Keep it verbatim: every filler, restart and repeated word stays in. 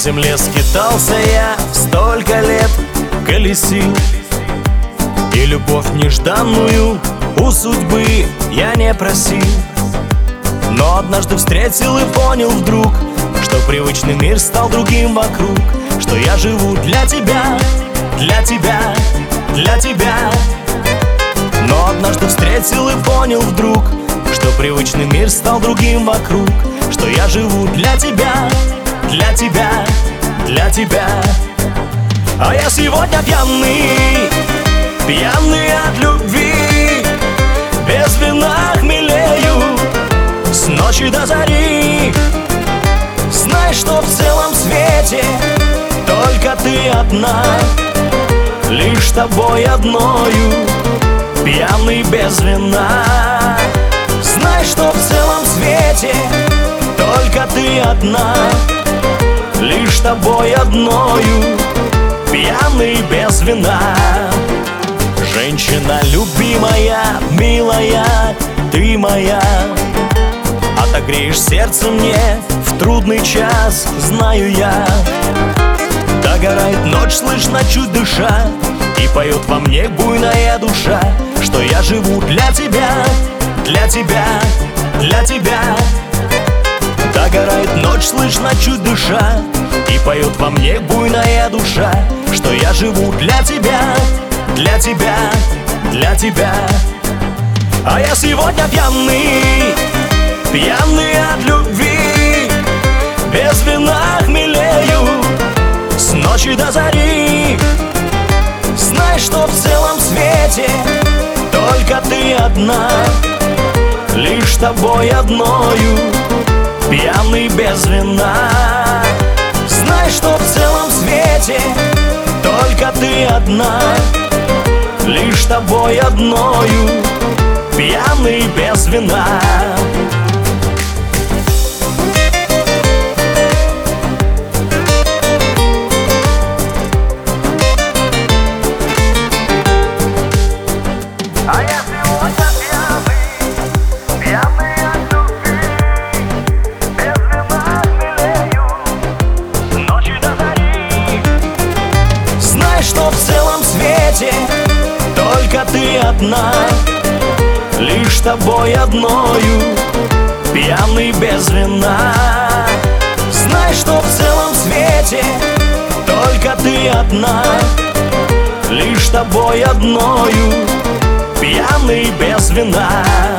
земле скитался я, столько лет колесил, и любовь нежданную у судьбы я не просил. Но однажды встретил и понял вдруг, что привычный мир стал другим вокруг, что я живу для тебя, для тебя, для тебя. Но однажды встретил и понял вдруг, что привычный мир стал другим вокруг, что я живу для тебя, для тебя, для тебя. А я сегодня пьяный, пьяный от любви, без вина хмелею с ночи до зари. Знай, что в целом свете только ты одна, лишь тобой одною, пьяный без вина. Знай, что в целом свете только ты одна, лишь тобой одною, пьяный без вина. Женщина любимая, милая, ты моя, отогреешь сердце мне в трудный час, знаю я. Догорает ночь, слышно чуть дыша, и поет во мне буйная душа, что я живу для тебя, для тебя, для тебя. Догорает ночь, слышно чуть дыша, и поет во мне буйная душа, что я живу для тебя, для тебя, для тебя. А я сегодня пьяный, пьяный от любви, без вина хмелею с ночи до зари. Знай, что в целом свете только ты одна, лишь тобой одною, пьяный без вина. Знай, что в целом свете только ты одна, лишь тобой одною, пьяный без вина. Что в целом свете только ты одна, лишь тобой одною, пьяный без вина. Знай, что в целом свете только ты одна, лишь тобой одною, пьяный без вина.